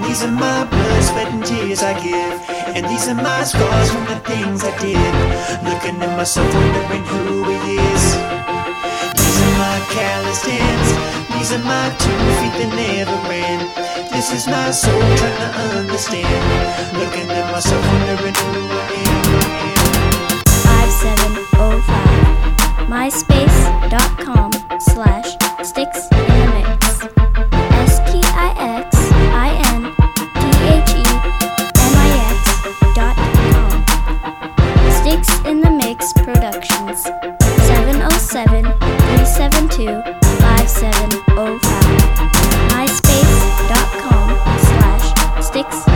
These are my blood, sweat, and tears I give, and these are my scars from the things I did. Looking at myself, wondering who he is. These are my calloused hands, these are my 2 feet that never ran. This is my soul trying to understand. Looking at myself, wondering who I am. 5705 myspace.com/StixInTheMix StixInTheMix.com. Stix in the Mix Productions. 707-372-5705 myspace.com/Stix